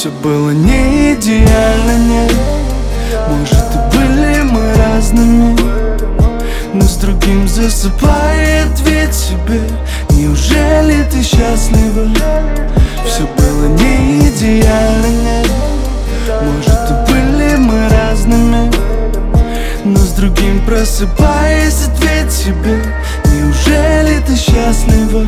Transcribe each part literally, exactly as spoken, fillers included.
Все было не идеально, нет. Может, и были мы разными, но с другим засыпает ведь себе. Неужели ты счастлива? Все было не идеально, нет. Может, и были мы разными, но с другим просыпаясь, ответь себе. Неужели ты счастлива?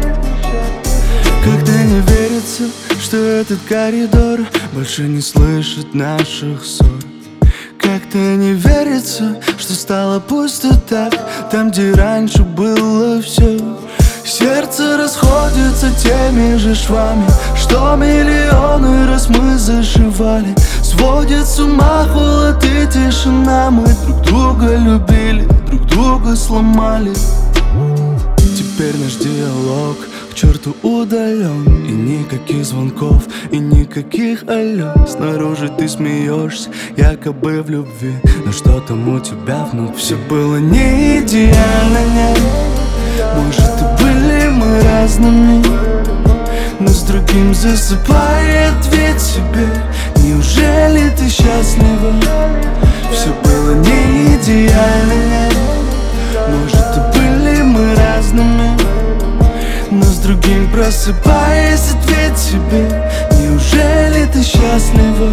Когда не верится, что этот коридор больше не слышит наших ссор. Как-то не верится, что стало пусто так, там, где раньше было все. Сердце расходится теми же швами, что миллионы раз мы зашивали. Сводит с ума холод и тишина. Мы друг друга любили, друг друга сломали. Теперь наш диалог к черту удален. И никаких звонков, и никаких алло. Снаружи ты смеешься, якобы в любви, но что там у тебя внутри? Все было не идеально, нет. Может, и были мы разными, но с другим засыпает ведь себе. Неужели ты счастлива? Все было не идеально, нет. Может, и были мы разными, но с другим просыпаясь, ответь себе. Неужели ты счастлива?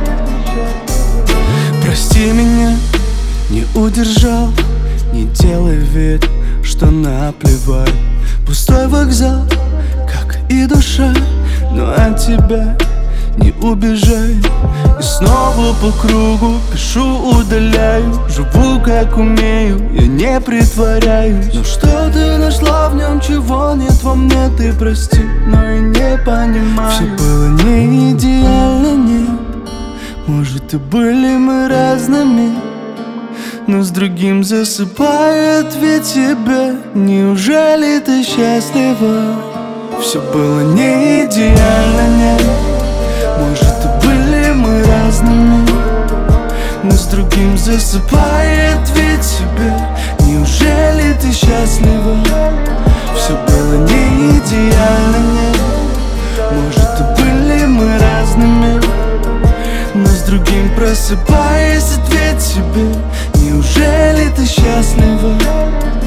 Прости меня, не удержал. Не делай вид, что наплевать. Пустой вокзал, как и душа, но от тебя не убежай. И снова по кругу пишу, удаляю. Живу как умею, я не притворяюсь. Но что ты нашла в нем, чего нет во мне? Ты прости, но я не понимаю. Все было не идеально, нет. Может, и были мы разными, но с другим засыпает ведь тебе. Неужели ты счастлива? Все было не идеально, нет. Может, и были мы разными, но с другим засыпает ведь тебе. Неужели ты счастлива? Все было не идеально, нет. Может, и были мы разными, но с другим просыпаясь, ответь себе. Неужели ты счастлива?